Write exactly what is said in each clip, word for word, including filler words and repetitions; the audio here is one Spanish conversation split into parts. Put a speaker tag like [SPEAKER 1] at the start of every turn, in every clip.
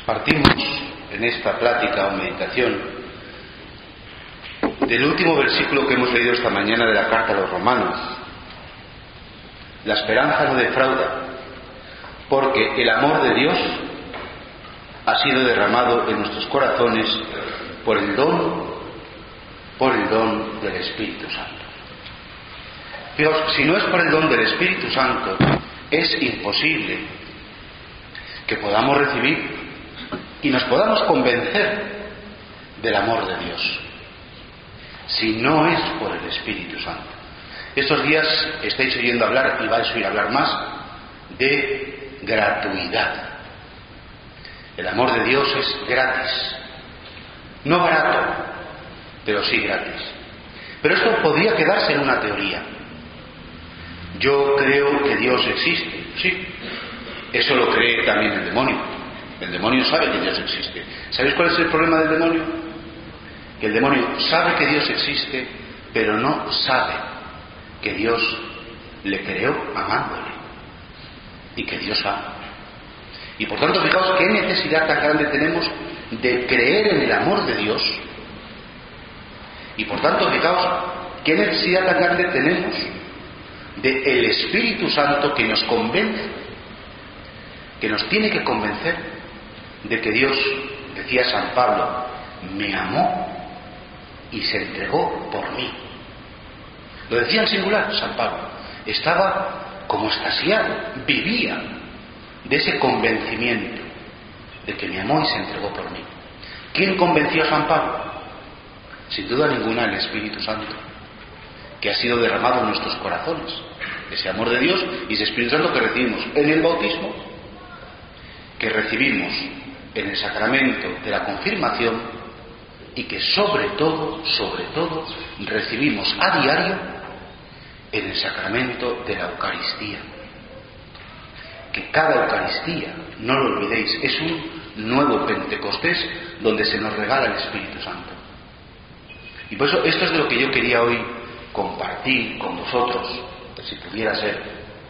[SPEAKER 1] Partimos en esta plática o meditación del último versículo que hemos leído esta mañana de la carta a los Romanos. La esperanza no defrauda, porque el amor de Dios ha sido derramado en nuestros corazones por el don, por el don del Espíritu Santo. Fijaos, si no es por el don del Espíritu Santo, es imposible que podamos recibir y nos podamos convencer del amor de Dios, si no es por el Espíritu Santo. Estos días estáis oyendo hablar, y vais a oír hablar más, de gratuidad. El amor de Dios es gratis, no barato, pero sí gratis. Pero esto podría quedarse en una teoría. Yo creo que Dios existe, sí. Eso lo cree también el demonio. El demonio sabe que Dios existe. ¿Sabéis cuál es el problema del demonio? Que el demonio sabe que Dios existe, pero no sabe que Dios le creó amándole y que Dios ama. Y por tanto, fijaos qué necesidad tan grande tenemos de creer en el amor de Dios. Y por tanto, fijaos qué necesidad tan grande tenemos de el Espíritu Santo que nos convence, que nos tiene que convencer de que Dios, decía San Pablo, me amó y se entregó por mí. Lo decía en singular San Pablo. Estaba como extasiado, vivía de ese convencimiento de que me amó y se entregó por mí. ¿Quién convenció a San Pablo? Sin duda ninguna, el Espíritu Santo, que ha sido derramado en nuestros corazones. Ese amor de Dios y ese Espíritu Santo que recibimos en el bautismo, que recibimos en el sacramento de la confirmación y que sobre todo, sobre todo, recibimos a diario en el sacramento de la Eucaristía. Que cada Eucaristía, no lo olvidéis, es un nuevo Pentecostés donde se nos regala el Espíritu Santo. Y por eso esto es de lo que yo quería hoy compartir con vosotros, si pudiera ser,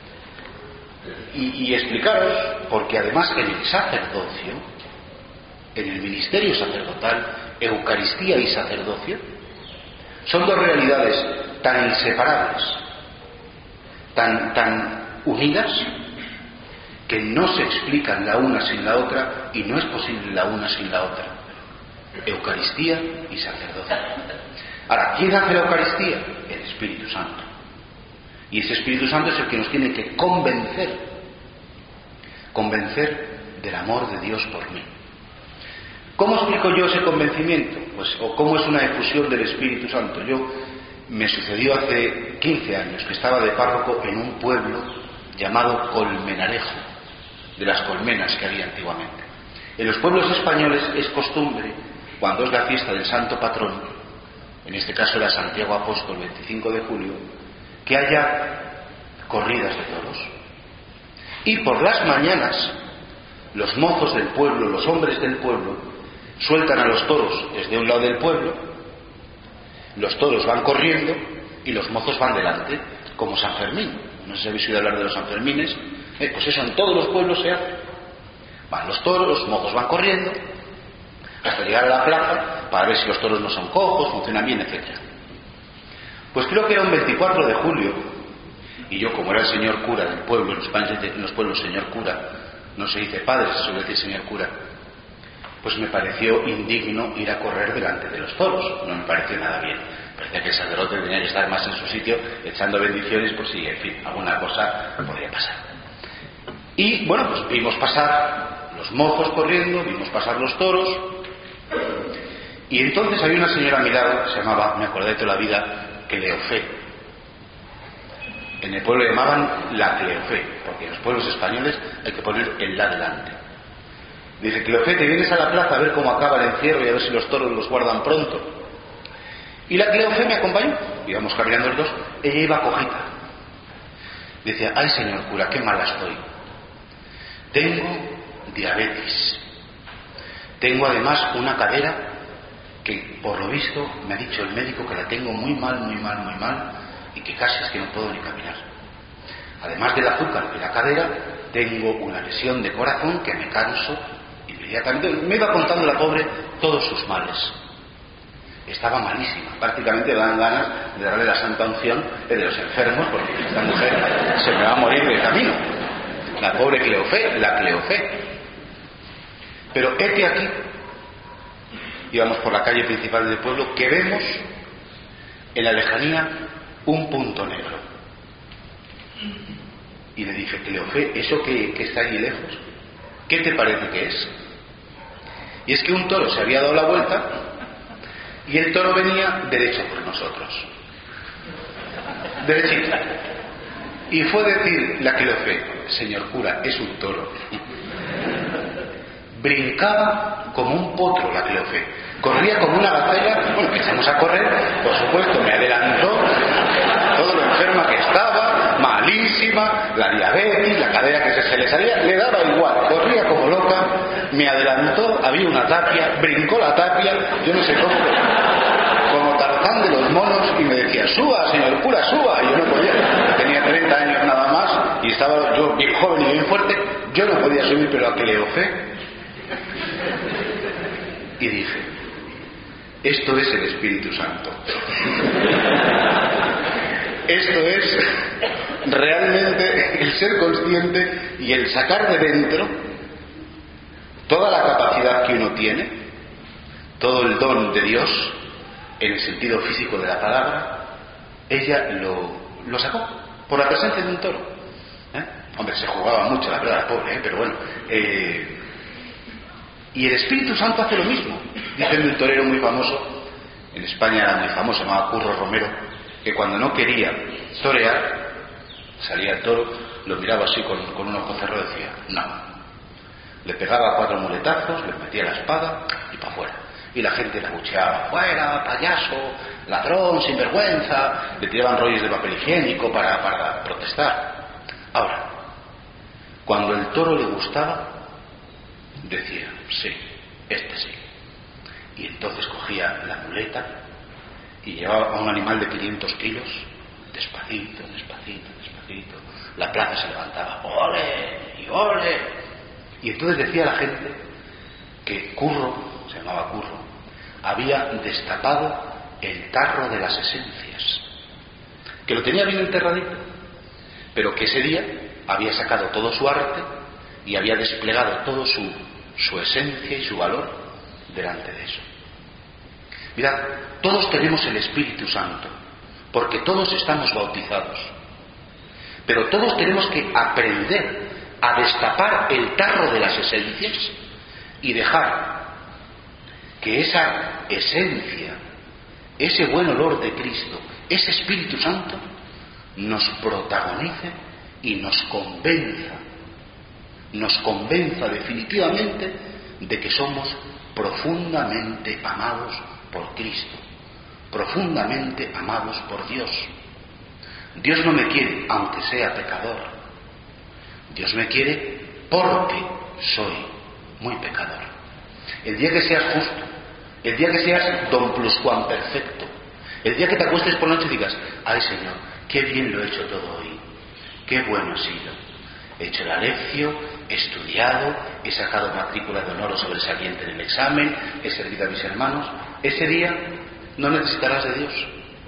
[SPEAKER 1] y, y explicaros, porque además en el sacerdocio, en el ministerio sacerdotal, Eucaristía y sacerdocio son dos realidades tan inseparables, tan, tan unidas, que no se explican la una sin la otra, y no es posible la una sin la otra. Eucaristía y sacerdocio. Ahora, ¿quién hace la Eucaristía? El Espíritu Santo. Y ese Espíritu Santo es el que nos tiene que convencer, convencer del amor de Dios por mí. ¿Cómo explico yo ese convencimiento? Pues, o cómo es una efusión del Espíritu Santo. Yo, me sucedió hace quince años que estaba de párroco en un pueblo llamado Colmenarejo, de las colmenas que había antiguamente. En los pueblos españoles es costumbre, cuando es la fiesta del santo patrón, en este caso era Santiago Apóstol, veinticinco de julio, que haya corridas de toros. Y por las mañanas, los mozos del pueblo, los hombres del pueblo, sueltan a los toros desde un lado del pueblo, los toros van corriendo y los mozos van delante, como San Fermín. No sé si habéis oído hablar de los Sanfermines. Eh, pues eso en todos los pueblos se hace. Van los toros, los mozos van corriendo hasta llegar a la plaza para ver si los toros no son cojos, funcionan bien, etcétera. Pues creo que era un veinticuatro de julio, y yo, como era el señor cura del pueblo, en los, en los pueblos señor cura, no se dice padre, se suele decir señor cura, pues me pareció indigno ir a correr delante de los toros. No me pareció nada bien. Parecía que el sacerdote tenía que estar más en su sitio echando bendiciones por si, en fin, alguna cosa podría pasar. Y bueno, pues vimos pasar los mozos corriendo, vimos pasar los toros, y entonces había una señora a mi lado que se llamaba, me acordé de toda la vida, Cleofé. En el pueblo le llamaban la Cleofé, porque en los pueblos españoles hay que poner el la delante. Dice: Cleofé, te vienes a la plaza a ver cómo acaba el encierro y a ver si los toros los guardan pronto. Y la Cleofé me acompañó, íbamos caminando los dos, ella iba cojita. Decía: ay, señor cura, qué mala estoy. Tengo diabetes. Tengo además una cadera que, por lo visto, me ha dicho el médico que la tengo muy mal, muy mal, muy mal, y que casi es que no puedo ni caminar. Además del azúcar y la cadera, tengo una lesión de corazón que me canso y me inmediatamente me iba contando la pobre todos sus males. Estaba malísima, prácticamente me dan ganas de darle la santa unción de los enfermos, porque esta mujer se me va a morir de camino. La pobre Cleofé, la Cleofé. Pero hete aquí, íbamos por la calle principal del pueblo, que vemos en la lejanía un punto negro. Y le dije, Cleofé, ¿eso que, que está allí lejos? ¿Qué te parece que es? Y es que un toro se había dado la vuelta y el toro venía derecho por nosotros. Derechito. Y fue decir la Cleofé, señor cura, es un toro. Brincaba como un potro la Cleofé. Corría como una gacela. Bueno, empezamos a correr, por supuesto, me adelantó, todo lo enferma que estaba, malísima, la diabetes, la cadera que se, se le salía, le daba igual, corría como loca, me adelantó, había una tapia, brincó la tapia, yo no sé cómo, como Tarzán de los monos, y me decía, suba, señor cura, suba, y yo no podía, tenía treinta años nada más, y estaba yo bien joven y bien fuerte, yo no podía subir, pero a Cleofé. Y dije, esto es el Espíritu Santo. Esto es realmente el ser consciente y el sacar de dentro toda la capacidad que uno tiene, todo el don de Dios, en el sentido físico de la palabra. Ella lo, lo sacó por la presencia de un toro. ¿Eh? Hombre, se jugaba mucho, la verdad, pobre, ¿eh? Pero bueno. Eh, y el Espíritu Santo hace lo mismo. Dicen de un torero muy famoso, en España era muy famoso, se llamaba Curro Romero, que cuando no quería torear, salía el toro, lo miraba así con, con un ojo cerrado y decía, no. Le pegaba cuatro muletazos, le metía la espada y para afuera. Y la gente le abucheaba, fuera, payaso, ladrón, sinvergüenza, le tiraban rollos de papel higiénico para, para protestar. Ahora, cuando el toro le gustaba, decía, sí, este sí. Y entonces cogía la muleta y llevaba a un animal de quinientos kilos, despacito, despacito, despacito. La plaza se levantaba, ¡ole! Y ¡ole! Y entonces decía la gente que Curro, se llamaba Curro, había destapado el tarro de las esencias, que lo tenía bien enterradito, pero que ese día había sacado todo su arte y había desplegado todo su, su esencia y su valor delante de eso. Mirad, todos tenemos el Espíritu Santo, porque todos estamos bautizados, pero todos tenemos que aprender a destapar el tarro de las esencias y dejar que esa esencia, ese buen olor de Cristo, ese Espíritu Santo, nos protagonice y nos convenza, nos convenza definitivamente de que somos profundamente amados por Cristo, profundamente amados por Dios. Dios no me quiere aunque sea pecador. Dios me quiere porque soy muy pecador. El día que seas justo, el día que seas don pluscuam perfecto, el día que te acuestes por la noche y digas, ay Señor, qué bien lo he hecho todo hoy, qué bueno ha sido, he hecho la lección, he estudiado, he sacado matrícula de honor o sobresaliente en el examen, he servido a mis hermanos, ese día no necesitarás de Dios.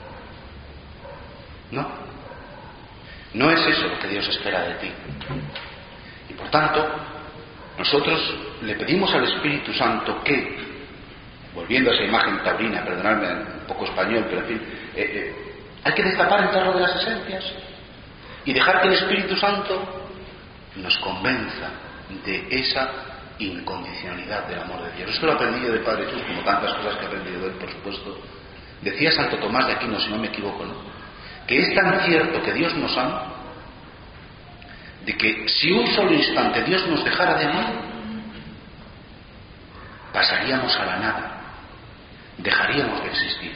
[SPEAKER 1] No. No es eso lo que Dios espera de ti. Y por tanto, nosotros le pedimos al Espíritu Santo que, volviendo a esa imagen taurina, perdonadme un poco español, pero en fin, eh, eh, hay que destapar el tarro de las esencias y dejar que el Espíritu Santo nos convenza de esa incondicionalidad del amor de Dios. Esto lo he aprendido de Padre Jesús, como tantas cosas que he aprendido de él, por supuesto. Decía Santo Tomás de Aquino, si no me equivoco, ¿no?, que es tan cierto que Dios nos ama, de que si un solo instante Dios nos dejara de amar, pasaríamos a la nada, dejaríamos de existir.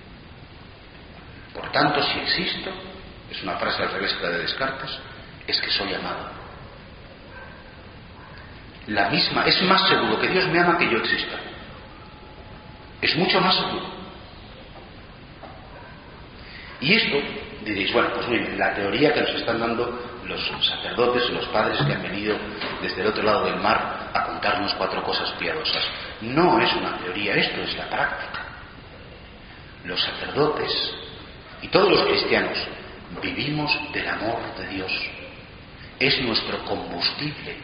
[SPEAKER 1] Por tanto, si existo, es una frase al revés que la de Descartes, es que soy amado. La misma, es más seguro que Dios me ama que yo exista. Es mucho más seguro. Y esto, diréis, bueno, pues miren, la teoría que nos están dando los sacerdotes, los padres que han venido desde el otro lado del mar a contarnos cuatro cosas piadosas. No es una teoría, esto es la práctica. Los sacerdotes y todos los cristianos vivimos del amor de Dios. Es nuestro combustible.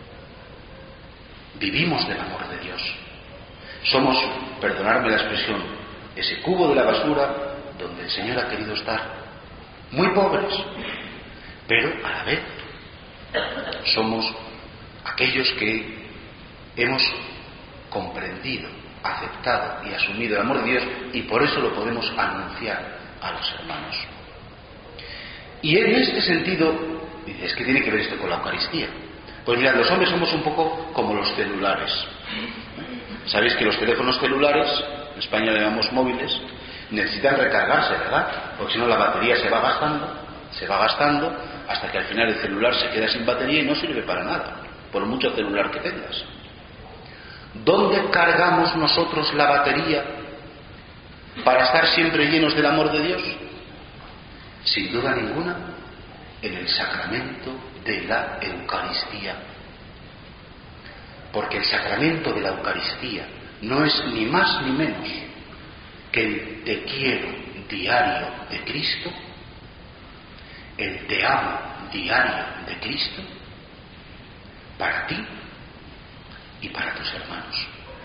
[SPEAKER 1] Vivimos del amor de Dios. Somos, perdonadme la expresión, ese cubo de la basura donde el Señor ha querido estar. Muy pobres, pero a la vez somos aquellos que hemos comprendido, aceptado y asumido el amor de Dios, y por eso lo podemos anunciar a los hermanos. Y en este sentido, es que tiene que ver esto con la Eucaristía. Pues mirad, los hombres somos un poco como los celulares. Sabéis que los teléfonos celulares, en España le llamamos móviles, necesitan recargarse, ¿verdad? Porque si no la batería se va gastando, se va gastando, hasta que al final el celular se queda sin batería y no sirve para nada, por mucho celular que tengas. ¿Dónde cargamos nosotros la batería para estar siempre llenos del amor de Dios? Sin duda ninguna, en el sacramento de la Eucaristía. Porque el sacramento de la Eucaristía no es ni más ni menos que el te quiero diario de Cristo, el te amo diario de Cristo, para ti y para tus hermanos.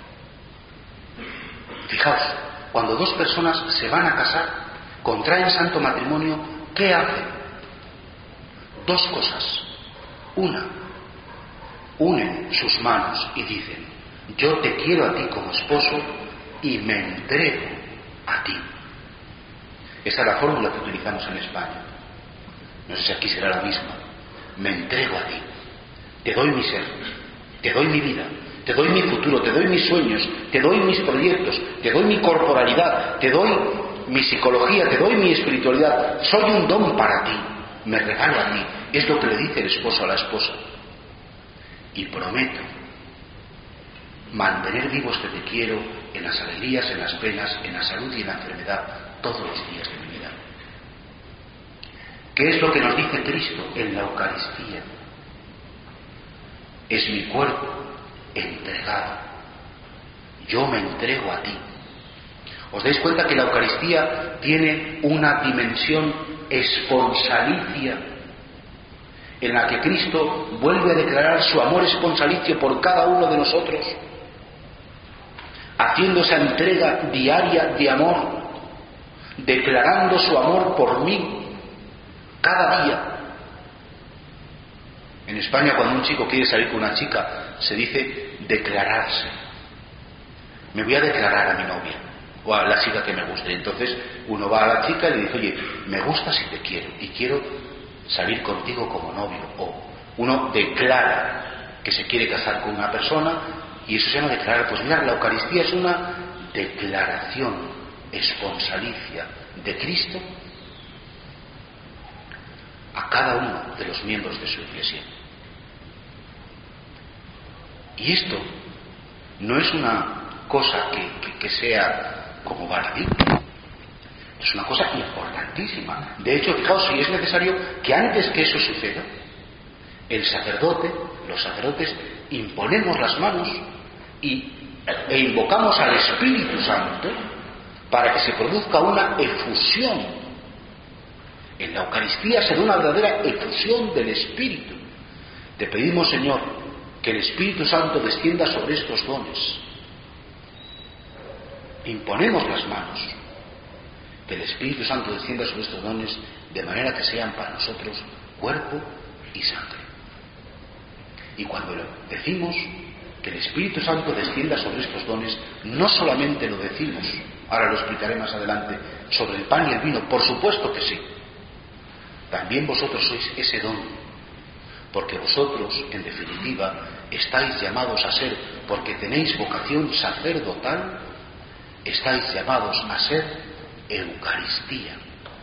[SPEAKER 1] Fijaos, cuando dos personas se van a casar, contraen santo matrimonio, ¿qué hacen? Dos cosas. Una, unen sus manos y dicen: yo te quiero a ti como esposo y me entrego a ti. Esa es la fórmula que utilizamos en España. No sé si aquí será la misma. Me entrego a ti. Te doy mi ser, te doy mi vida, te doy mi futuro, te doy mis sueños, te doy mis proyectos, te doy mi corporalidad, te doy mi psicología, te doy mi espiritualidad. Soy un don para ti, me regalo a ti. Es lo que le dice el esposo a la esposa. Y prometo mantener vivo este te quiero en las alegrías, en las penas, en la salud y en la enfermedad, todos los días de mi vida. ¿Qué es lo que nos dice Cristo en la Eucaristía? Es mi cuerpo entregado. Yo me entrego a ti. ¿Os dais cuenta que la Eucaristía tiene una dimensión esponsalicia, en la que Cristo vuelve a declarar su amor esponsalicio por cada uno de nosotros, haciendo esa entrega diaria de amor, declarando su amor por mí cada día? En España, cuando un chico quiere salir con una chica, se dice declararse. Me voy a declarar a mi novia o a la chica que me guste. Entonces uno va a la chica y le dice: oye, me gustas y te quiero, y quiero salir contigo como novio. O uno declara que se quiere casar con una persona, y eso se llama declarar. Pues mirad, la Eucaristía es una declaración esponsalicia de Cristo a cada uno de los miembros de su Iglesia. Y esto no es una cosa que, que, que sea como baladí. Es una cosa importantísima. De hecho, fijaos, si es necesario que antes que eso suceda, el sacerdote, los sacerdotes, imponemos las manos y, e invocamos al Espíritu Santo para que se produzca una efusión. En la Eucaristía se da una verdadera efusión del Espíritu. Te pedimos, Señor, que el Espíritu Santo descienda sobre estos dones. Imponemos las manos, que el Espíritu Santo descienda sobre estos dones, de manera que sean para nosotros cuerpo y sangre. Y cuando decimos que el Espíritu Santo descienda sobre estos dones, no solamente lo decimos, ahora lo explicaré más adelante, sobre el pan y el vino, por supuesto que sí. También vosotros sois ese don, porque vosotros, en definitiva, estáis llamados a ser, porque tenéis vocación sacerdotal, estáis llamados a ser Eucaristía.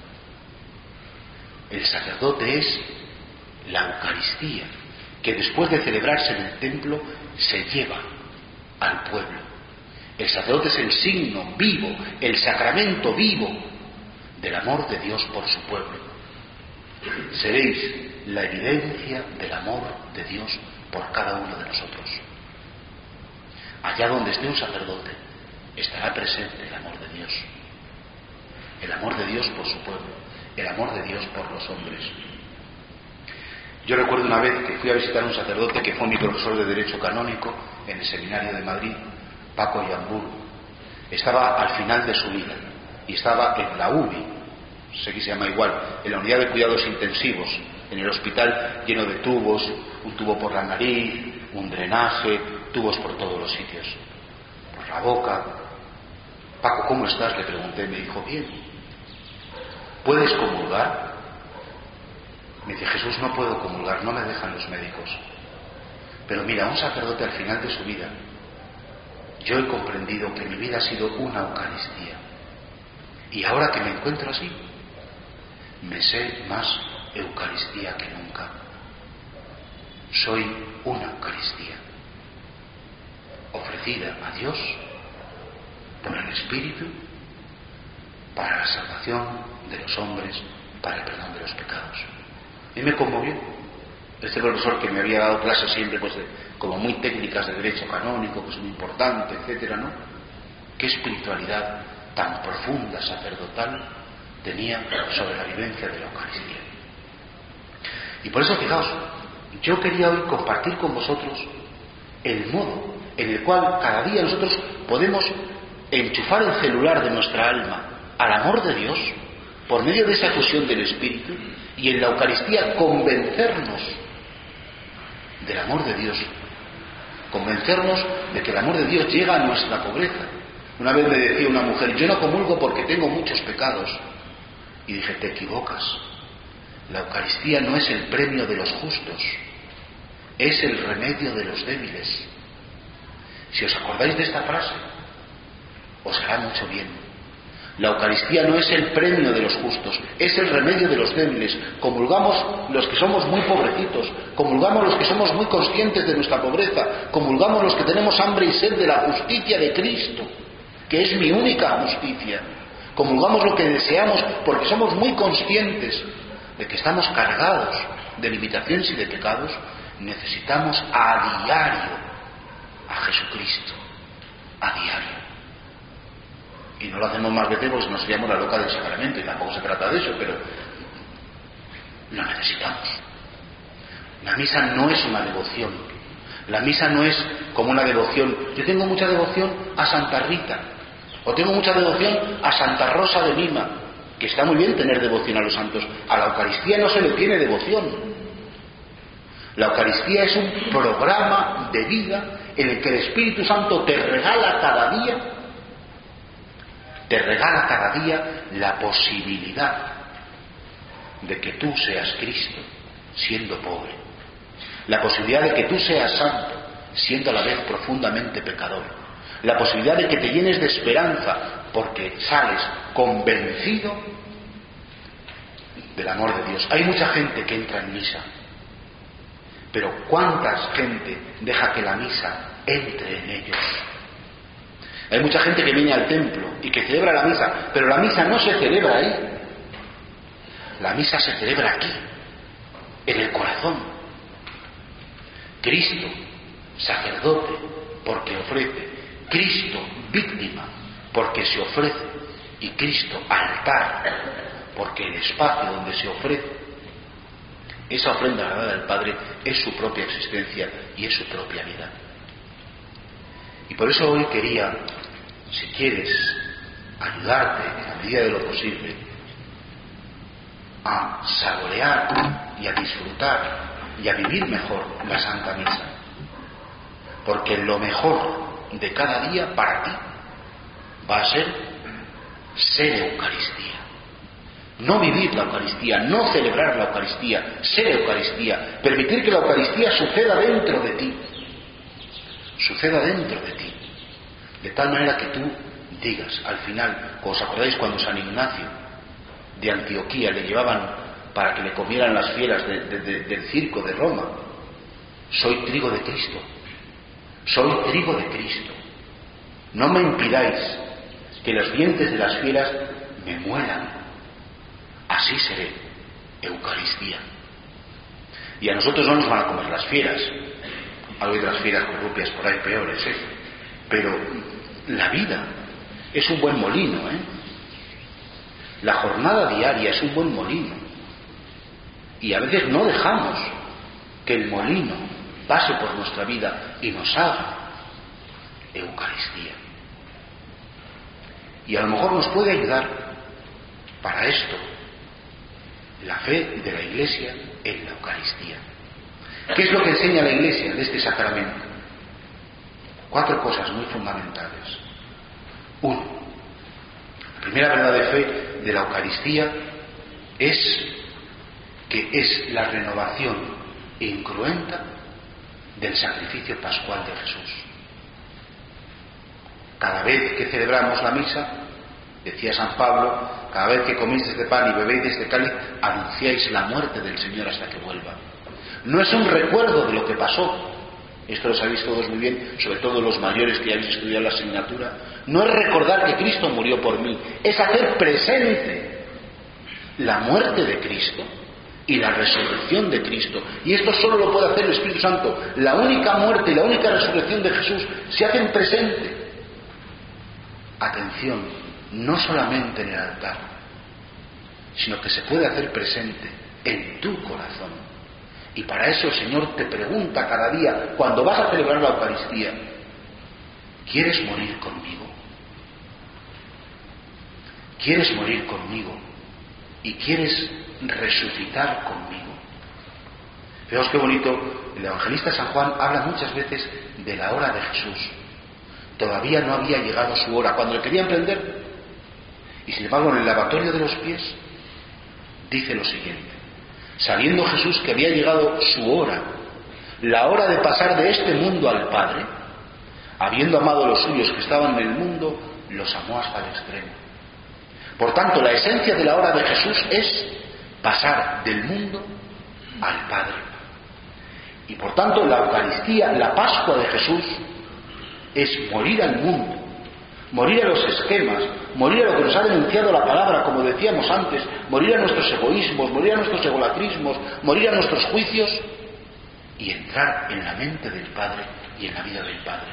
[SPEAKER 1] El sacerdote es la Eucaristía, que después de celebrarse en el templo se lleva al pueblo. El sacerdote es el signo vivo, el sacramento vivo del amor de Dios por su pueblo. Seréis la evidencia del amor de Dios por cada uno de nosotros. allá donde esté un sacerdote, estará presente el amor de Dios. El amor de Dios por su pueblo, el amor de Dios por los hombres. Yo recuerdo una vez que fui a visitar a un sacerdote que fue mi profesor de Derecho Canónico en el Seminario de Madrid, Paco Yambur. Estaba al final de su vida y estaba en la U B I, sé que se llama igual, en la unidad de cuidados intensivos, en el hospital lleno de tubos, un tubo por la nariz, un drenaje, tubos por todos los sitios, por la boca. Paco, ¿cómo estás?, le pregunté. Me dijo, bien. ¿Puedes comulgar? Me dice, Jesús, no puedo comulgar, no me dejan los médicos. Pero mira, un sacerdote al final de su vida, yo he comprendido que mi vida ha sido una Eucaristía. Y ahora que me encuentro así, me sé más Eucaristía que nunca. Soy una Eucaristía, ofrecida a Dios por el Espíritu para la salvación de los hombres, para el perdón de los pecados. Y me conmovió. Este profesor que me había dado clases siempre, pues, de, como muy técnicas de derecho canónico, pues muy importante, etcétera, ¿no? Qué espiritualidad tan profunda, sacerdotal, tenía sobre la vivencia de la Eucaristía. Y por eso, fijaos, yo quería hoy compartir con vosotros el modo en el cual cada día nosotros podemos enchufar el celular de nuestra alma al amor de Dios por medio de esa fusión del Espíritu y en la Eucaristía convencernos del amor de Dios, convencernos de que el amor de Dios llega a nuestra pobreza. Una vez me decía una mujer, yo no comulgo porque tengo muchos pecados. Y dije, te equivocas. La Eucaristía no es el premio de los justos, es el remedio de los débiles. Si os acordáis de esta frase, os hará mucho bien. La Eucaristía no es el premio de los justos, es el remedio de los débiles. Comulgamos los que somos muy pobrecitos, comulgamos los que somos muy conscientes de nuestra pobreza, comulgamos los que tenemos hambre y sed de la justicia de Cristo, que es mi única justicia. Comulgamos lo que deseamos porque somos muy conscientes de que estamos cargados de limitaciones y de pecados. Necesitamos a diario a Jesucristo, a diario. Y no lo hacemos más veces porque nos seríamos la loca del sacramento, y tampoco se trata de eso, pero lo necesitamos. La misa no es una devoción. La misa no es como una devoción. Yo tengo mucha devoción a Santa Rita, o tengo mucha devoción a Santa Rosa de Lima, que está muy bien tener devoción a los santos. A la Eucaristía no se le tiene devoción. La Eucaristía es un programa de vida en el que el Espíritu Santo te regala cada día te regala cada día la posibilidad de que tú seas Cristo siendo pobre, la posibilidad de que tú seas santo siendo a la vez profundamente pecador, la posibilidad de que te llenes de esperanza porque sales convencido del amor de Dios. Hay mucha gente que entra en misa, pero ¿cuánta gente deja que la misa entre en ellos? Hay mucha gente que viene al templo y que celebra la misa, pero la misa no se celebra ahí. La misa se celebra aquí, en el corazón. Cristo, sacerdote, porque ofrece. Cristo, víctima, porque se ofrece. Y Cristo, altar, porque el espacio donde se ofrece esa ofrenda agradable al Padre es su propia existencia y es su propia vida. Y por eso hoy quería, si quieres, ayudarte en la medida de lo posible a saborear y a disfrutar y a vivir mejor la Santa Misa. Porque lo mejor de cada día para ti va a ser ser Eucaristía. No vivir la Eucaristía, no celebrar la Eucaristía, ser Eucaristía, permitir que la Eucaristía suceda dentro de ti, suceda dentro de ti, de tal manera que tú digas al final, como os acordáis cuando San Ignacio de Antioquía le llevaban para que le comieran las fieras de, de, de, del circo de Roma, soy trigo de Cristo, soy trigo de Cristo, no me impidáis que los dientes de las fieras me mueran. Así seré Eucaristía. Y a nosotros no nos van a comer las fieras. Algo de las fieras corrupias por ahí peores, ¿eh? Pero la vida es un buen molino, ¿eh? La jornada diaria es un buen molino. Y a veces no dejamos que el molino pase por nuestra vida y nos haga Eucaristía. Y a lo mejor nos puede ayudar para esto la fe de la Iglesia en la Eucaristía. ¿Qué es lo que enseña la Iglesia de este sacramento? Cuatro cosas muy fundamentales. Uno, la primera verdad de fe de la Eucaristía es que es la renovación incruenta del sacrificio pascual de Jesús. Cada vez que celebramos la misa, decía San Pablo, cada vez que coméis este pan y bebéis de este cáliz, anunciáis la muerte del Señor hasta que vuelva. No es un recuerdo de lo que pasó, esto lo sabéis todos muy bien, sobre todo los mayores que ya habéis estudiado la asignatura. No es recordar que Cristo murió por mí, es hacer presente la muerte de Cristo y la resurrección de Cristo. Y esto solo lo puede hacer el Espíritu Santo. La única muerte y la única resurrección de Jesús se hacen presente. Atención, no solamente en el altar, sino que se puede hacer presente en tu corazón. Y para eso el Señor te pregunta cada día, cuando vas a celebrar la Eucaristía, ¿quieres morir conmigo? ¿Quieres morir conmigo? ¿Y quieres resucitar conmigo? Veamos qué bonito, el evangelista San Juan habla muchas veces de la hora de Jesús. Todavía no había llegado su hora, cuando le querían prender. Y sin embargo, en el lavatorio de los pies, dice lo siguiente: sabiendo Jesús que había llegado su hora, la hora de pasar de este mundo al Padre, habiendo amado a los suyos que estaban en el mundo, los amó hasta el extremo. Por tanto, la esencia de la hora de Jesús es pasar del mundo al Padre. Y por tanto, la Eucaristía, la Pascua de Jesús, es morir al mundo, morir a los esquemas, morir a lo que nos ha denunciado la palabra, como decíamos antes, morir a nuestros egoísmos, morir a nuestros egolatrismos, morir a nuestros juicios y entrar en la mente del Padre y en la vida del Padre.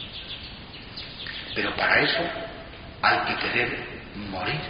[SPEAKER 1] Pero para eso hay que querer morir,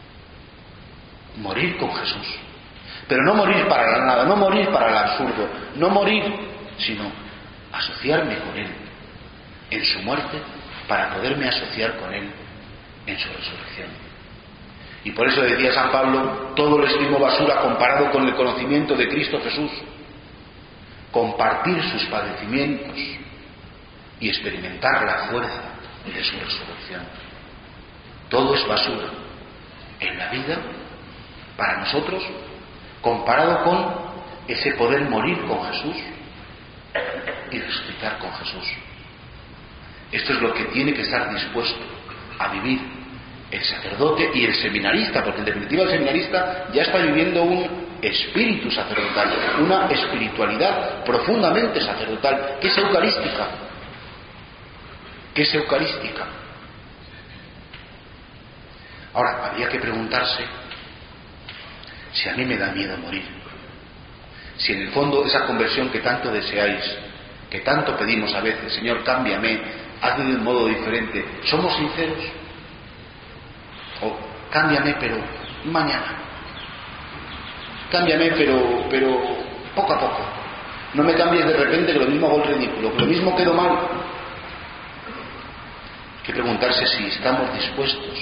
[SPEAKER 1] morir con Jesús. Pero no morir para la nada, no morir para el absurdo, no morir, sino asociarme con Él en su muerte para poderme asociar con Él en su resurrección. Y por eso decía San Pablo, todo lo estimo basura comparado con el conocimiento de Cristo Jesús. Compartir sus padecimientos y experimentar la fuerza de su resurrección. Todo es basura en la vida para nosotros comparado con ese poder morir con Jesús y resucitar con Jesús. Esto es lo que tiene que estar dispuesto a vivir el sacerdote y el seminarista, porque en definitiva el seminarista ya está viviendo un espíritu sacerdotal, una espiritualidad profundamente sacerdotal, que es eucarística, que es eucarística. Ahora, habría que preguntarse si a mí me da miedo morir, si en el fondo esa conversión que tanto deseáis, que tanto pedimos a veces, Señor, cámbiame, hazme de un modo diferente, ¿somos sinceros? O cámbiame pero mañana, cámbiame pero, pero poco a poco, no me cambies de repente que lo mismo hago el ridículo, que lo mismo quedo mal. Hay que preguntarse si estamos dispuestos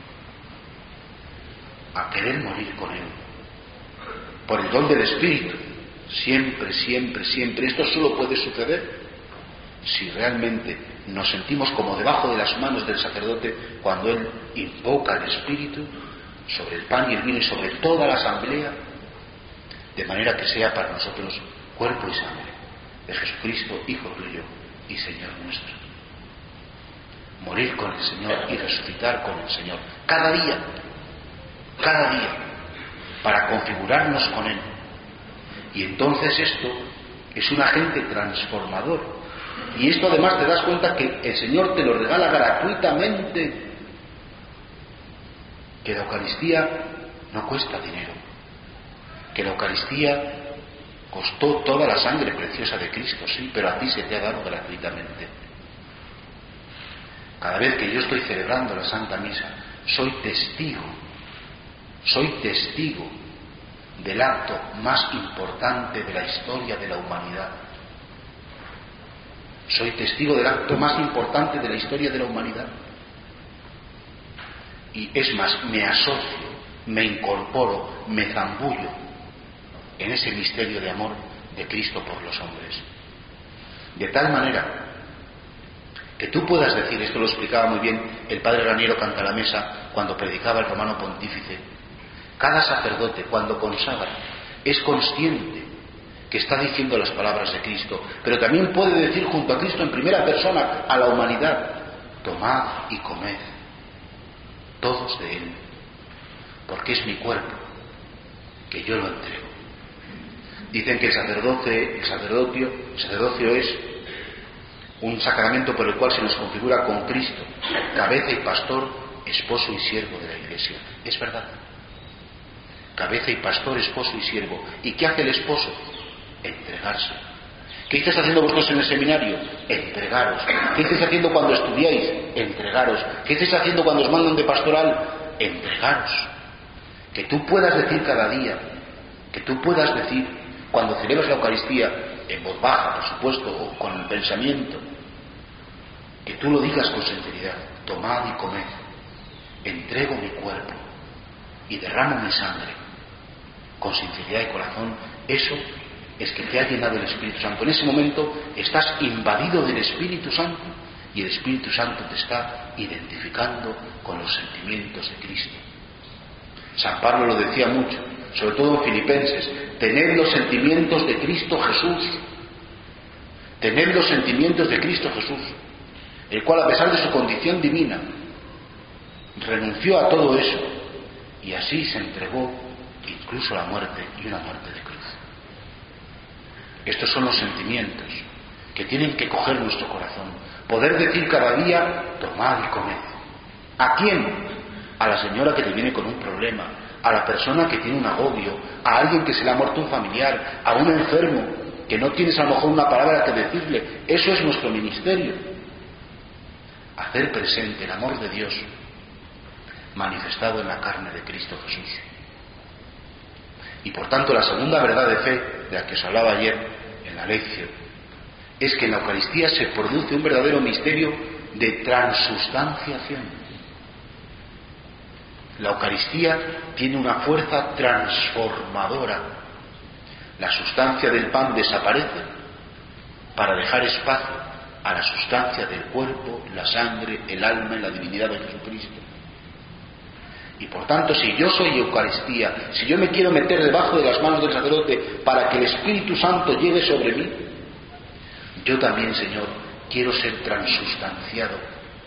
[SPEAKER 1] a querer morir con Él, por el don del Espíritu, siempre, siempre, siempre. Esto solo puede suceder si realmente nos sentimos como debajo de las manos del sacerdote cuando él invoca el Espíritu sobre el pan y el vino y sobre toda la asamblea, de manera que sea para nosotros cuerpo y sangre de Jesucristo, Hijo tuyo y Señor nuestro. Morir con el Señor y resucitar con el Señor cada día, cada día, para configurarnos con Él. Y entonces esto es un agente transformador. Y esto además te das cuenta que el Señor te lo regala gratuitamente, que la Eucaristía no cuesta dinero, que la Eucaristía costó toda la sangre preciosa de Cristo, sí, pero a ti se te ha dado gratuitamente. Cada vez que yo estoy celebrando la Santa Misa, soy testigo, soy testigo del acto más importante de la historia de la humanidad. Soy testigo del acto más importante de la historia de la humanidad. Y es más, me asocio, me incorporo, me zambullo en ese misterio de amor de Cristo por los hombres. De tal manera que tú puedas decir, esto lo explicaba muy bien el padre Raniero Cantalamessa cuando predicaba el romano pontífice, cada sacerdote cuando consagra es consciente que está diciendo las palabras de Cristo, pero también puede decir junto a Cristo en primera persona a la humanidad: tomad y comed todos de él, porque es mi cuerpo, que yo lo entrego. Dicen que el sacerdote, el sacerdocio, el sacerdocio es un sacramento por el cual se nos configura con Cristo, cabeza y pastor, esposo y siervo de la Iglesia. Es verdad. Cabeza y pastor, esposo y siervo. ¿Y qué hace el esposo? Entregarse. ¿Qué estáis haciendo vosotros en el seminario? Entregaros. ¿Qué estáis haciendo cuando estudiáis? Entregaros. ¿Qué estáis haciendo cuando os mandan de pastoral? Entregaros. Que tú puedas decir cada día, que tú puedas decir cuando celebras la Eucaristía, en voz baja, por supuesto, o con el pensamiento, que tú lo digas con sinceridad: tomad y comed, entrego mi cuerpo y derramo mi sangre, con sinceridad y corazón. Eso es que te ha llenado el Espíritu Santo. En ese momento estás invadido del Espíritu Santo y el Espíritu Santo te está identificando con los sentimientos de Cristo. San Pablo lo decía mucho, sobre todo en Filipenses: tened los sentimientos de Cristo Jesús. Tened los sentimientos de Cristo Jesús, el cual, a pesar de su condición divina, renunció a todo eso y así se entregó incluso a la muerte, y una muerte de cruz. Estos son los sentimientos que tienen que coger nuestro corazón. Poder decir cada día: tomad y comed. ¿A quién? A la señora que te viene con un problema, a la persona que tiene un agobio, a alguien que se le ha muerto un familiar, a un enfermo que no tienes a lo mejor una palabra que decirle. Eso es nuestro ministerio. Hacer presente el amor de Dios manifestado en la carne de Cristo Jesús. Y por tanto, la segunda verdad de fe de la que os hablaba ayer en la lección es que en la Eucaristía se produce un verdadero misterio de transustanciación. La Eucaristía tiene una fuerza transformadora. La sustancia del pan desaparece para dejar espacio a la sustancia del cuerpo, la sangre, el alma y la divinidad de Jesucristo. Y por tanto, si yo soy Eucaristía, si yo me quiero meter debajo de las manos del sacerdote para que el Espíritu Santo llegue sobre mí, yo también, Señor, quiero ser transustanciado.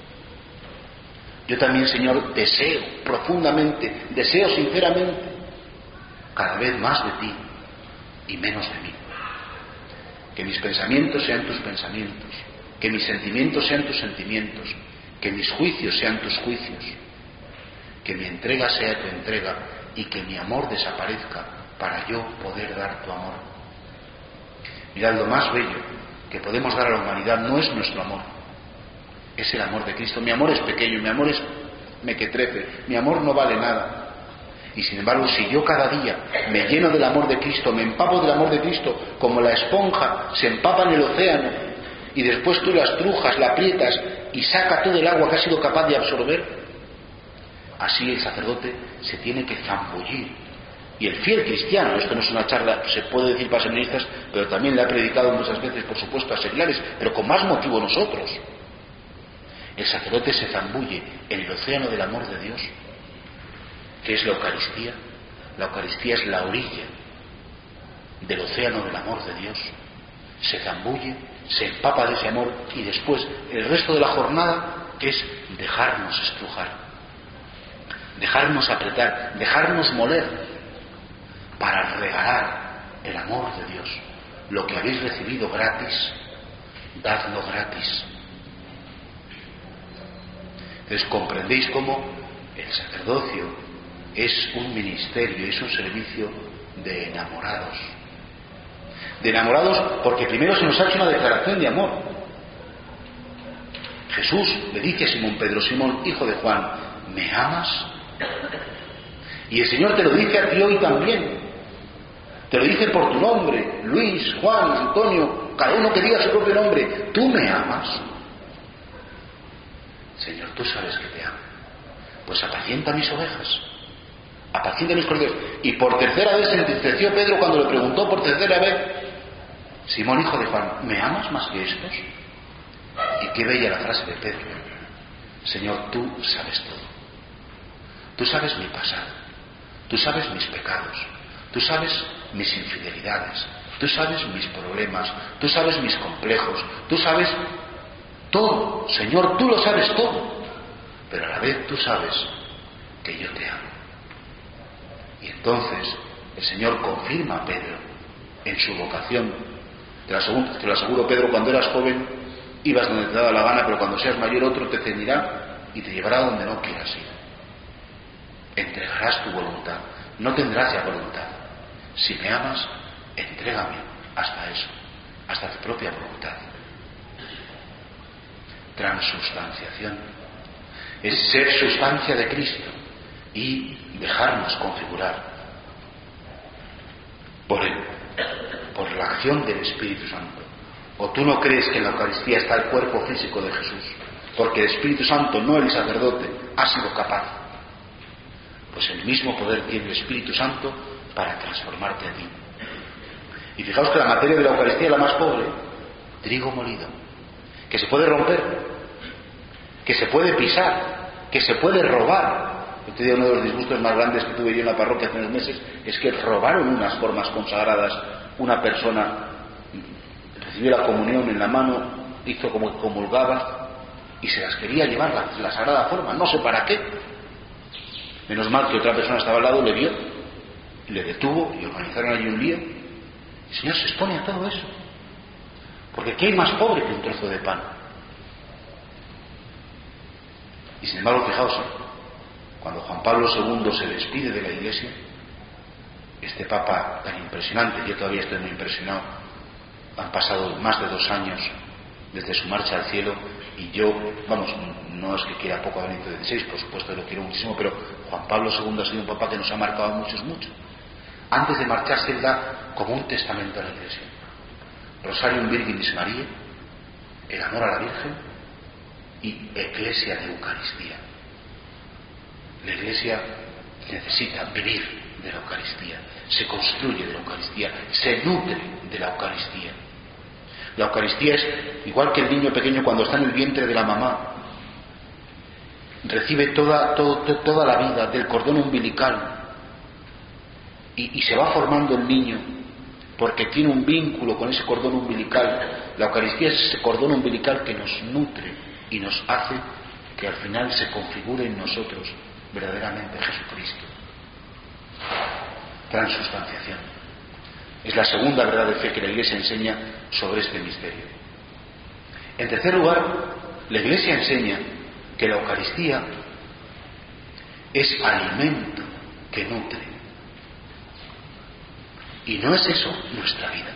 [SPEAKER 1] Yo también, Señor, deseo profundamente, deseo sinceramente cada vez más de ti y menos de mí. Que mis pensamientos sean tus pensamientos, que mis sentimientos sean tus sentimientos, que mis juicios sean tus juicios, que mi entrega sea tu entrega y que mi amor desaparezca para yo poder dar tu amor. Mirad, lo más bello que podemos dar a la humanidad no es nuestro amor, es el amor de Cristo. Mi amor es pequeño, mi amor es mequetrefe, mi amor no vale nada. Y sin embargo, si yo cada día me lleno del amor de Cristo, me empapo del amor de Cristo, como la esponja se empapa en el océano, y después tú la estrujas, la aprietas y saca todo el agua que ha sido capaz de absorber, así el sacerdote se tiene que zambullir. Y el fiel cristiano, esto no es una charla, se puede decir para seminaristas, pero también le ha predicado muchas veces, por supuesto, a seglares, pero con más motivo nosotros. El sacerdote se zambulle en el océano del amor de Dios, que es la Eucaristía. La Eucaristía es la orilla del océano del amor de Dios. Se zambulle, se empapa de ese amor y después el resto de la jornada es dejarnos estrujar, dejarnos apretar, dejarnos moler para regalar el amor de Dios. Lo que habéis recibido gratis, dadlo gratis. Entonces comprendéis cómo el sacerdocio es un ministerio, es un servicio de enamorados. De enamorados porque primero se nos ha hecho una declaración de amor. Jesús le dice a Simón Pedro: Simón, hijo de Juan, ¿me amas? Y el Señor te lo dice a ti hoy también. Te lo dice por tu nombre: Luis, Juan, Antonio, cada uno que diga su propio nombre. ¿Tú me amas? Señor, tú sabes que te amo. Pues apacienta mis ovejas, apacienta mis corderos. Y por tercera vez se entristeció Pedro cuando le preguntó por tercera vez: Simón, hijo de Juan, ¿me amas más que estos? Y qué bella la frase de Pedro: Señor, tú sabes todo. Tú sabes mi pasado, tú sabes mis pecados, tú sabes mis infidelidades, tú sabes mis problemas, tú sabes mis complejos, tú sabes todo. Señor, tú lo sabes todo, pero a la vez tú sabes que yo te amo. Y entonces el Señor confirma a Pedro en su vocación. Te lo aseguro, te lo aseguro, Pedro, cuando eras joven ibas donde te daba la gana, pero cuando seas mayor otro te ceñirá y te llevará donde no quieras ir. Entregarás tu voluntad, no tendrás ya voluntad. Si me amas, entrégame hasta eso, hasta tu propia voluntad. Transustanciación es ser sustancia de Cristo y dejarnos configurar por él, por la acción del Espíritu Santo. ¿O tú no crees que en la Eucaristía está el cuerpo físico de Jesús? Porque el Espíritu Santo, no el sacerdote, ha sido capaz. Pues el mismo poder tiene el Espíritu Santo para transformarte a ti. Y fijaos que la materia de la Eucaristía es la más pobre: trigo molido, que se puede romper, que se puede pisar, que se puede robar. Este día uno de los disgustos más grandes que tuve yo en la parroquia hace unos meses es que robaron unas formas consagradas. Una persona recibió la comunión en la mano, hizo como que comulgaba y se las quería llevar, la, la sagrada forma, no sé para qué. Menos mal que otra persona estaba al lado, le vio y le detuvo y organizaron allí un lío. El Señor se expone a todo eso, porque ¿qué hay más pobre que un trozo de pan? Y sin embargo, fijaos, cuando Juan Pablo segundo se despide de la Iglesia, este Papa tan impresionante, yo todavía estoy muy impresionado, han pasado más de dos años desde su marcha al cielo, y yo, vamos, no es que quiera poco a Benedicto dieciséis, por supuesto lo quiero muchísimo, pero Juan Pablo segundo ha sido un Papa que nos ha marcado a muchos, mucho. Antes de marcharse él da como un testamento a la Iglesia: Rosarium Virginis Mariae, el amor a la Virgen, y Eclesia de Eucaristía. La Iglesia necesita vivir de la Eucaristía, se construye de la Eucaristía, se nutre de la Eucaristía. La Eucaristía es igual que el niño pequeño cuando está en el vientre de la mamá, recibe toda, todo, toda la vida del cordón umbilical y, y se va formando el niño porque tiene un vínculo con ese cordón umbilical. La Eucaristía es ese cordón umbilical que nos nutre y nos hace que al final se configure en nosotros verdaderamente Jesucristo. Transustanciación es la segunda verdad de fe que la Iglesia enseña sobre este misterio. En tercer lugar, la Iglesia enseña que la Eucaristía es alimento que nutre. Y no es eso nuestra vida.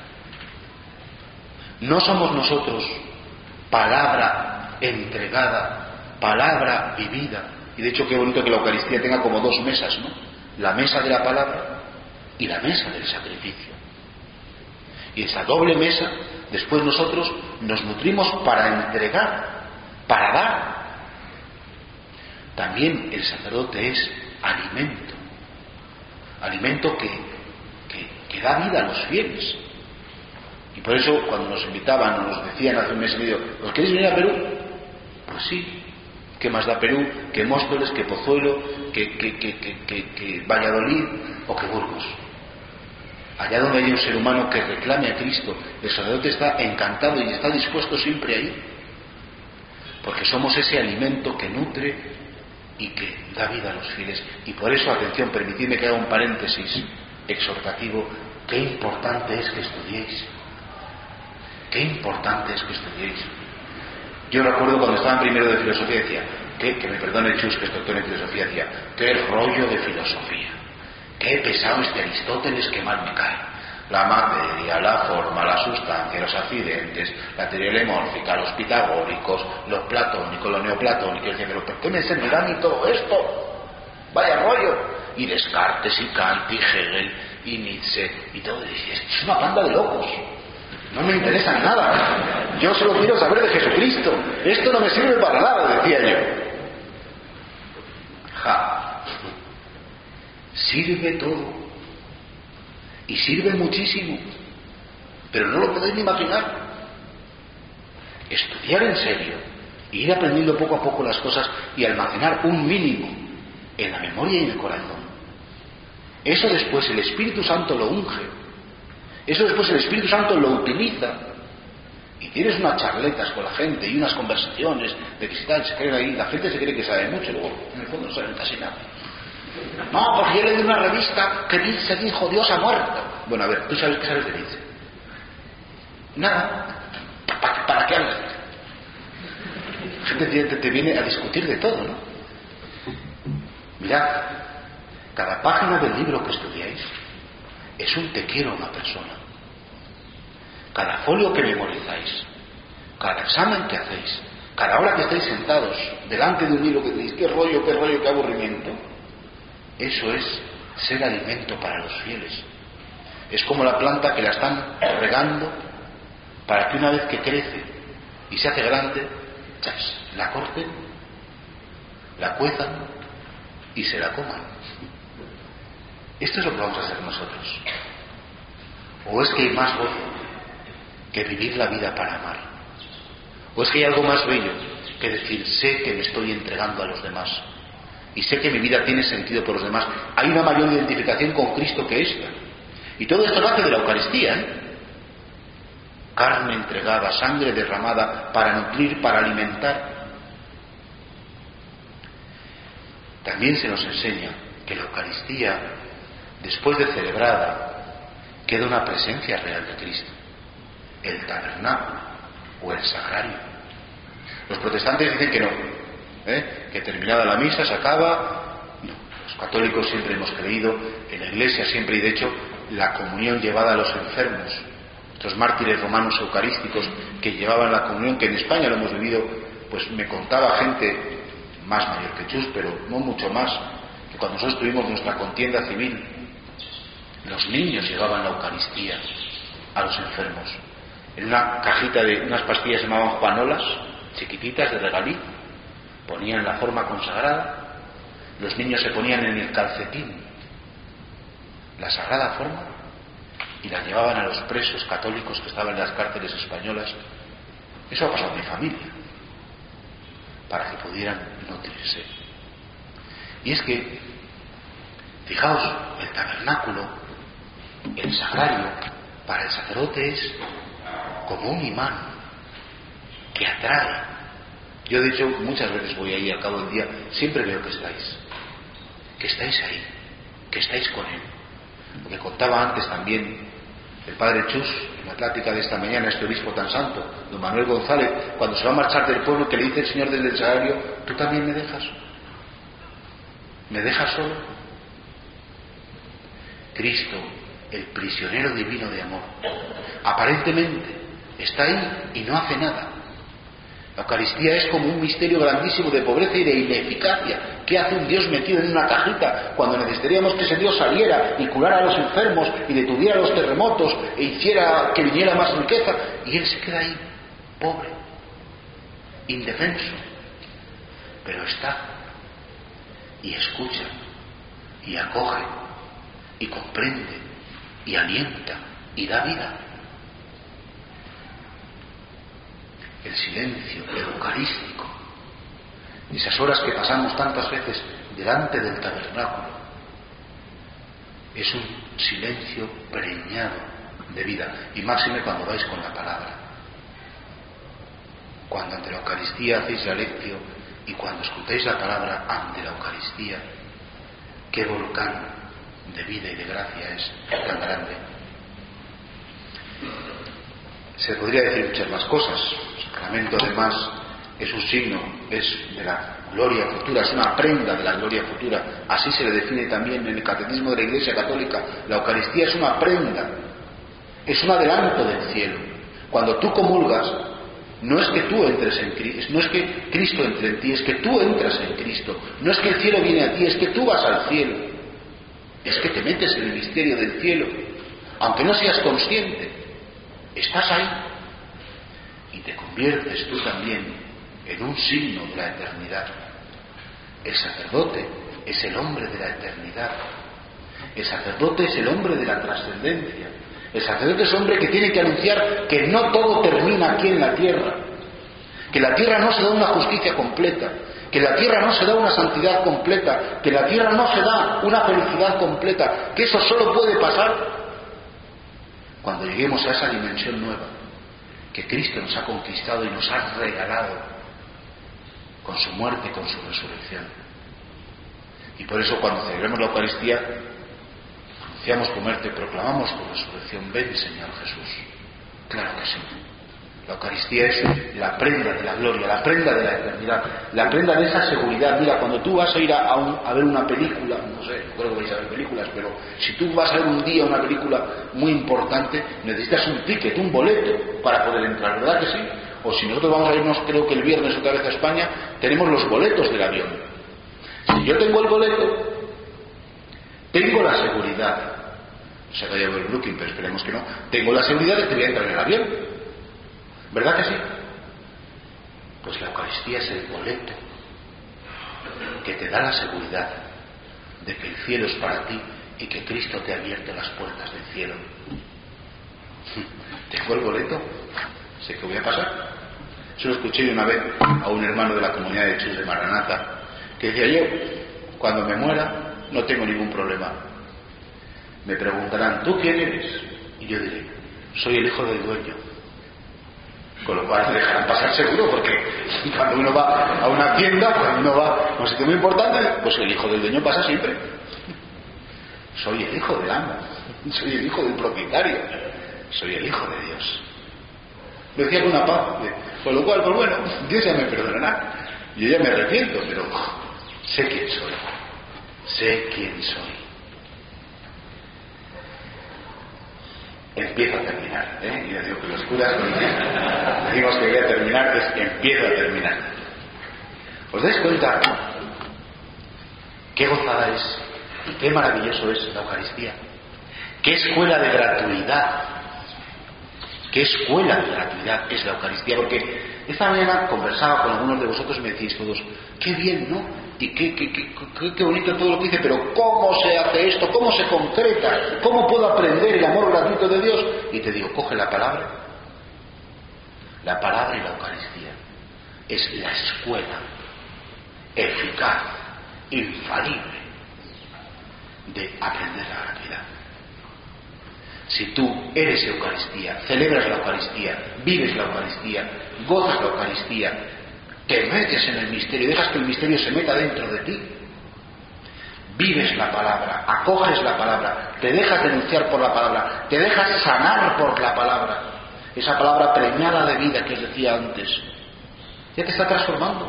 [SPEAKER 1] No somos nosotros palabra entregada, palabra vivida. Y de hecho qué bonito que la Eucaristía tenga como dos mesas, ¿no? La mesa de la palabra y la mesa del sacrificio. Y esa doble mesa, después nosotros nos nutrimos para entregar, para dar. También el sacerdote es alimento, alimento que, que, que da vida a los fieles. Y por eso cuando nos invitaban o nos decían hace un mes y medio: ¿os queréis venir a Perú? Pues sí. ¿Qué más da Perú que Móstoles, que Pozuelo, que, que, que, que, que, que Valladolid o que Burgos? Allá donde hay un ser humano que reclame a Cristo, el sacerdote está encantado y está dispuesto siempre a ir, porque somos ese alimento que nutre y que da vida a los fieles. Y por eso, atención, permitidme que haga un paréntesis exhortativo: qué importante es que estudiéis, qué importante es que estudiéis. Yo recuerdo cuando estaba en primero de filosofía, decía, que, que me perdone Chus, que es doctor en filosofía, decía, qué rollo de filosofía, qué pesado este Aristóteles, que mal me cae. la materia, la forma, la sustancia, los accidentes, la teoría lemórfica, los pitagóricos, los platónicos, los neoplatónicos, decían, pero ¿qué me servirá a mí todo esto? Vaya rollo. Y Descartes y Kant y Hegel y Nietzsche y todo, y esto es una banda de locos, no me interesa nada, yo solo quiero saber de Jesucristo, esto no me sirve para nada, decía yo. Ja, sirve todo, y sirve muchísimo, pero no lo podéis ni imaginar. Estudiar en serio, e ir aprendiendo poco a poco las cosas y almacenar un mínimo en la memoria y en el corazón. Eso después el Espíritu Santo lo unge, eso después el Espíritu Santo lo utiliza, y tienes unas charletas con la gente y unas conversaciones de que si tal, se creen ahí, la gente se cree que sabe mucho, luego en el fondo no saben casi nada. No, porque yo leí en una revista que Nietzsche dijo Dios ha muerto. Bueno, a ver, ¿tú sabes qué sabes de Nietzsche? Nada. ¿Para, para qué hablas? La gente te, te viene a discutir de todo, ¿no? Mirad, cada página del libro que estudiáis es un te quiero a una persona. Cada folio que memorizáis, cada examen que hacéis, cada hora que estáis sentados delante de un libro que decís qué rollo, qué rollo, qué aburrimiento, eso es ser alimento para los fieles. Es como la planta que la están regando para que una vez que crece y se hace grande, chas, la corten, la cuezan y se la coman. Esto es lo que vamos a hacer nosotros. ¿O es que hay más gozo que vivir la vida para amar? ¿O es que hay algo más bello que decir sé que me estoy entregando a los demás y sé que mi vida tiene sentido por los demás? Hay una mayor identificación con Cristo que esta. Y todo esto nace de la Eucaristía, ¿eh? Carne entregada, sangre derramada para nutrir, para alimentar. También se nos enseña que la Eucaristía, después de celebrada, queda una presencia real de Cristo, el tabernáculo o el sagrario. Los protestantes dicen que no, ¿eh? Que terminada la misa se acaba. No, los católicos siempre hemos creído en la Iglesia, siempre, y de hecho la comunión llevada a los enfermos, estos mártires romanos eucarísticos que llevaban la comunión, que en España lo hemos vivido, pues me contaba gente más mayor que Chus, pero no mucho más, que cuando nosotros tuvimos nuestra contienda civil, los niños llevaban la Eucaristía a los enfermos en una cajita de unas pastillas que se llamaban juanolas, chiquititas de regalí, ponían la forma consagrada, los niños se ponían en el calcetín la sagrada forma y la llevaban a los presos católicos que estaban en las cárceles españolas. Eso ha pasado en mi familia, para que pudieran nutrirse. Y es que, fijaos, el tabernáculo, el sagrario, para el sacerdote es como un imán que atrae. Yo de hecho muchas veces voy ahí al cabo del día, siempre veo que estáis, que estáis ahí, que estáis con él. Lo que contaba antes también el padre Chus, en la plática de esta mañana, este obispo tan santo, don Manuel González, cuando se va a marchar del pueblo, que le dice el Señor desde el sagrario, ¿tú también me dejas? ¿Me dejas solo? Cristo, el prisionero divino de amor, aparentemente está ahí y no hace nada. La Eucaristía es como un misterio grandísimo de pobreza y de ineficacia. ¿Qué hace un Dios metido en una cajita cuando necesitaríamos que ese Dios saliera y curara a los enfermos y detuviera los terremotos e hiciera que viniera más riqueza? Y Él se queda ahí, pobre, indefenso, pero está y escucha y acoge y comprende y alienta y da vida. El silencio eucarístico, esas horas que pasamos tantas veces delante del tabernáculo, es un silencio preñado de vida, y máxime cuando vais con la palabra, cuando ante la Eucaristía hacéis la lección y cuando escucháis la palabra ante la Eucaristía. Qué volcán de vida y de gracia es tan grande. Se podría decir muchas más cosas. El sacramento además es un signo, es de la gloria futura, es una prenda de la gloria futura. Así se le define también en el catecismo de la Iglesia Católica. La Eucaristía es una prenda es un adelanto del cielo. Cuando tú comulgas, no es que tú entres en Cristo, no es que Cristo entre en ti, es que tú entras en Cristo. No es que el cielo viene a ti, es que tú vas al cielo. Es que te metes en el misterio del cielo, aunque no seas consciente. Estás ahí y te conviertes tú también en un signo de la eternidad. El sacerdote es el hombre de la eternidad. El sacerdote es el hombre de la trascendencia. El sacerdote es hombre que tiene que anunciar que no todo termina aquí en la tierra, que la tierra no se da una justicia completa, que la tierra no se da una santidad completa, que la tierra no se da una felicidad completa, que eso solo puede pasar cuando lleguemos a esa dimensión nueva que Cristo nos ha conquistado y nos ha regalado con su muerte y con su resurrección. Y por eso cuando celebremos la Eucaristía, anunciamos tu muerte, proclamamos tu resurrección. Ven, Señor Jesús. Claro que sí. La Eucaristía es la prenda de la gloria, la prenda de la eternidad, la prenda de esa seguridad. Mira, cuando tú vas a ir a, a, un, a ver una película, no sé, no creo que vais a ver películas, pero si tú vas a ver un día una película muy importante, necesitas un ticket, un boleto para poder entrar, ¿verdad que sí? O si nosotros vamos a irnos, creo que el viernes otra vez a España, tenemos los boletos del avión. Si yo tengo el boleto, tengo la seguridad, no sé que haya el Brooklyn, pero esperemos que no, tengo la seguridad de que voy a entrar en el avión. ¿Verdad que sí? Pues la Eucaristía es el boleto que te da la seguridad de que el cielo es para ti y que Cristo te ha abierto las puertas del cielo. ¿Tengo el boleto? Sé que voy a pasar. Eso lo escuché una vez a un hermano de la comunidad de Chus de Maranata, que decía: yo, cuando me muera, no tengo ningún problema. Me preguntarán, ¿tú quién eres? Y yo diré, soy el hijo del dueño. Con lo cual te dejarán pasar seguro, porque cuando uno va a una tienda, cuando uno va a un sitio muy importante, pues el hijo del dueño pasa siempre. Soy el hijo del amo, soy el hijo del propietario, soy el hijo de Dios. Lo decía con una paz, con lo cual, pues bueno, Dios ya me perdonará, yo ya me arrepiento, pero sé quién soy, sé quién soy. Empieza a terminar, ¿eh? Y ya digo que los curas decimos que voy a terminar, es empieza a terminar. ¿Os dais cuenta qué gozada es y qué maravilloso es la Eucaristía? ¿Qué escuela de gratuidad? ¿Qué escuela de gratuidad es la Eucaristía? Porque esta mañana conversaba con algunos de vosotros y me decís todos, qué bien, ¿no? Y qué, qué, qué, qué, qué bonito todo lo que dice, pero ¿cómo se hace esto? ¿Cómo se concreta? ¿Cómo puedo aprender el amor gratuito de Dios? Y te digo, coge la palabra. La palabra y la Eucaristía es la escuela eficaz, infalible, de aprender la gratuidad. Si tú eres Eucaristía, celebras la Eucaristía, vives la Eucaristía, gozas la Eucaristía, te metes en el misterio, dejas que el misterio se meta dentro de ti, vives la palabra, acoges la palabra, te dejas denunciar por la palabra, te dejas sanar por la palabra, esa palabra preñada de vida que os decía antes, ya te está transformando.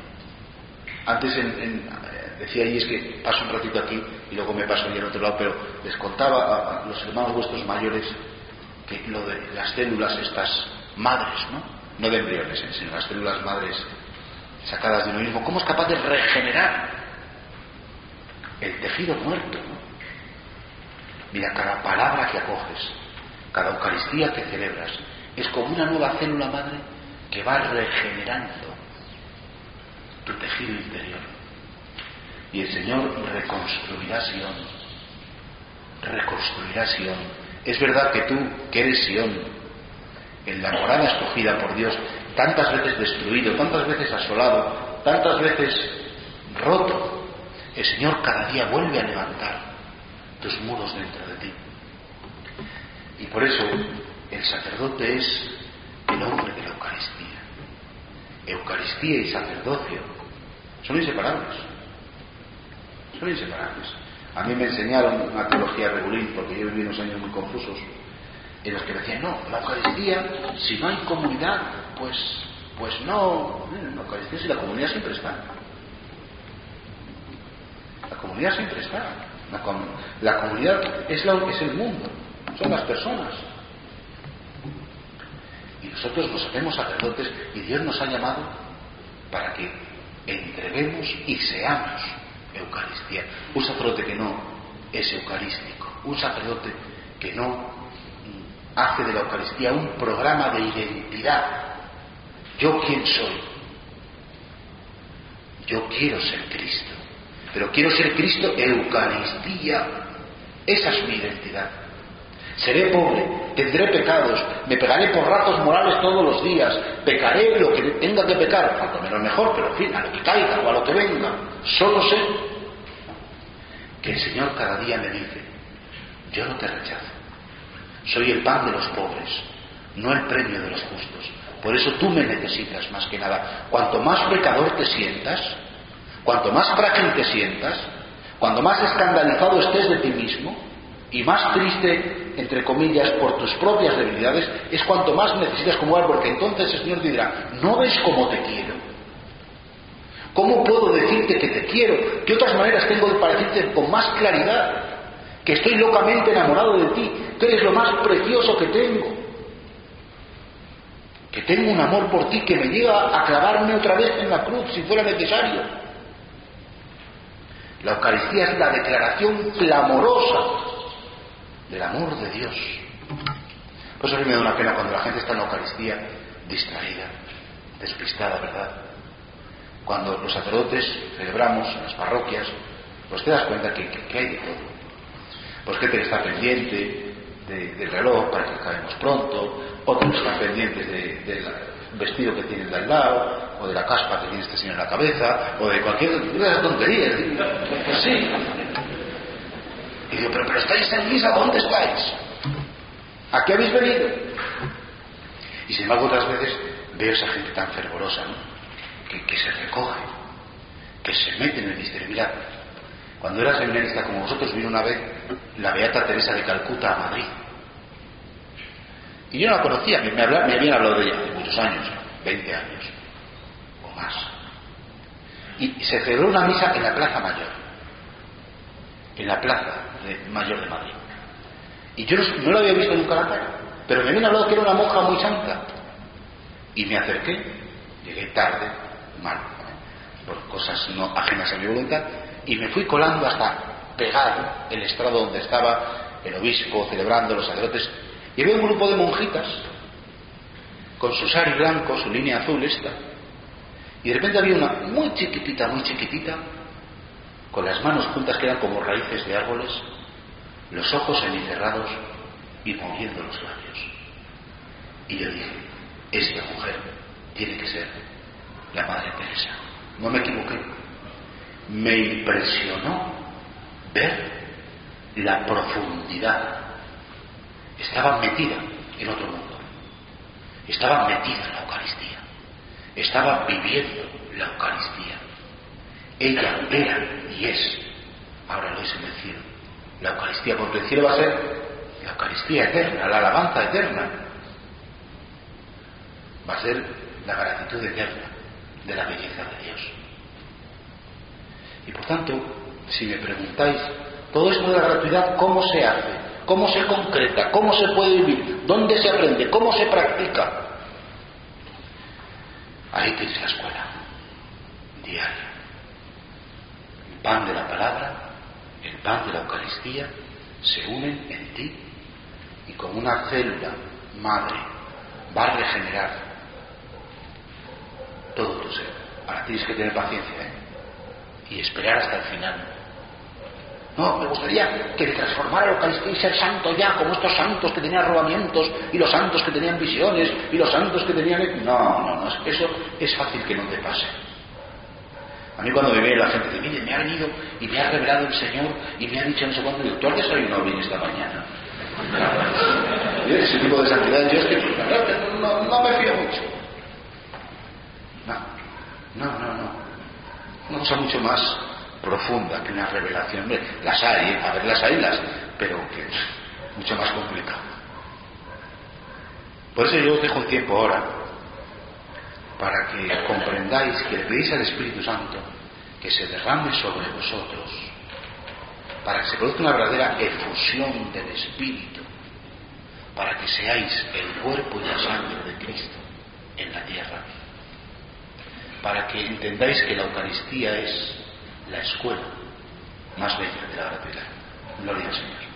[SPEAKER 1] Antes en, en, decía allí, es que paso un ratito aquí y luego me paso allí al otro lado, pero les contaba a, a los hermanos vuestros mayores que lo de las células estas madres, ¿no? No de embriones, sino las células madres sacadas de uno mismo, ¿cómo es capaz de regenerar el tejido muerto, ¿no? Mira, cada palabra que acoges, cada Eucaristía que celebras, es como una nueva célula madre que va regenerando tu tejido interior. Y el Señor reconstruirá Sion, reconstruirá Sion. Es verdad que tú, que eres Sion, en la morada escogida por Dios, tantas veces destruido, tantas veces asolado, tantas veces roto, el Señor cada día vuelve a levantar tus muros dentro de ti. Y por eso el sacerdote es el hombre de la Eucaristía. Eucaristía y sacerdocio son inseparables. Son inseparables. A mí me enseñaron una teología regulín, porque yo viví unos años muy confusos, en los que decían, no, la Eucaristía, si no hay comunidad, pues pues no, la Eucaristía si la comunidad siempre está. La comunidad siempre está. La, com- la comunidad es, la, es el mundo, son las personas. nosotros nos hacemos sacerdotes y Dios nos ha llamado para que entreguemos y seamos Eucaristía. Un sacerdote que no es eucarístico, un sacerdote que no hace de la Eucaristía un programa de identidad. ¿Yo quién soy? Yo quiero ser Cristo, pero quiero ser Cristo Eucaristía. Esa es mi identidad. Seré pobre, tendré pecados, me pegaré por ratos morales todos los días, pecaré lo que tenga que pecar, cuanto menos mejor, pero en fin, a lo que caiga o a lo que venga. Solo sé que el Señor cada día me dice: yo no te rechazo, soy el pan de los pobres, no el premio de los justos. Por eso tú me necesitas más que nada. Cuanto más pecador te sientas, cuanto más frágil te sientas, cuanto más escandalizado estés de ti mismo y más triste, entre comillas, por tus propias debilidades, es cuanto más necesitas comulgar, porque entonces el Señor te dirá: ¿no ves cómo te quiero? ¿Cómo puedo decirte que te quiero? ¿Qué otras maneras tengo para decirte con más claridad que estoy locamente enamorado de ti, que eres lo más precioso que tengo, que tengo un amor por ti que me lleva a clavarme otra vez en la cruz si fuera necesario? La Eucaristía es la declaración clamorosa del amor de Dios. Por eso a mí me da una pena cuando la gente está en la Eucaristía distraída, despistada, ¿verdad? Cuando los sacerdotes celebramos en las parroquias, pues te das cuenta que, que, que hay de todo. Pues gente que está pendiente de, del reloj para que acabemos pronto, otros están pendientes de, del vestido que tienen de al lado, o de la caspa que tiene este señor en la cabeza, o de cualquier tontería. Pues sí. Y digo, pero, pero estáis en misa, ¿dónde estáis? ¿A qué habéis venido? Y sin embargo otras veces veo esa gente tan fervorosa, ¿no? Que, que se recoge, que se mete en el misterio. Mirad, cuando era seminarista como vosotros, vino una vez la Beata Teresa de Calcuta a Madrid. Y yo no la conocía, me, me, habla, me habían hablado de ella hace muchos años, veinte años o más. Y, y se celebró una misa en la Plaza Mayor, en la Plaza de, Mayor de Madrid. Y yo no, no la había visto nunca la cara, pero me habían hablado que era una monja muy santa. Y me acerqué, llegué tarde, mal, por cosas no ajenas a mi voluntad, y me fui colando hasta pegado el estrado donde estaba el obispo celebrando, los sacerdotes, y había un grupo de monjitas con su sari blanco, su línea azul esta, y de repente había una muy chiquitita, muy chiquitita, con las manos juntas que eran como raíces de árboles, los ojos semicerrados y moviendo los labios. Y yo dije: esta mujer tiene que ser la Madre Teresa. No me equivoqué. Me impresionó ver la profundidad. Estaba metida en otro mundo. Estaba metida en la Eucaristía. Estaba viviendo la Eucaristía. Ella era y es, ahora lo es en el cielo, la Eucaristía, porque el cielo va a ser la Eucaristía eterna, la alabanza eterna. Va a ser la gratitud eterna de la belleza de Dios. Y por tanto, si me preguntáis, todo esto de la gratuidad, ¿cómo se hace? ¿Cómo se concreta? ¿Cómo se puede vivir? ¿Dónde se aprende? ¿Cómo se practica? Ahí tienes la escuela diaria. El pan de la palabra, el pan de la Eucaristía se unen en ti y como una célula madre va a regenerar todo tu ser. Ahora tienes que tener paciencia, ¿eh? Y esperar hasta el final. No, me gustaría que te transformara la Eucaristía y ser santo ya, como estos santos que tenían arrobamientos, y los santos que tenían visiones, y los santos que tenían... No, no, no, eso es fácil que no te pase. A mí cuando me ve la gente dice: mire, me ha venido y me ha revelado el Señor y me ha dicho no sé cuánto, digo: ¿tú has desayunado bien esta mañana? Claro. Ese tipo de santidad yo es que no, no, no me fío mucho. No, no, no, no. Una cosa mucho más profunda que una revelación. Hombre, las hay, ¿eh? A ver, las hay, las, pero que es mucho más complicado. Por eso yo os dejo un tiempo ahora para que comprendáis, que le pedís al Espíritu Santo que se derrame sobre vosotros, para que se produzca una verdadera efusión del Espíritu, para que seáis el cuerpo y la sangre de Cristo en la tierra, para que entendáis que la Eucaristía es la escuela más bella de la gratuidad. Gloria al Señor.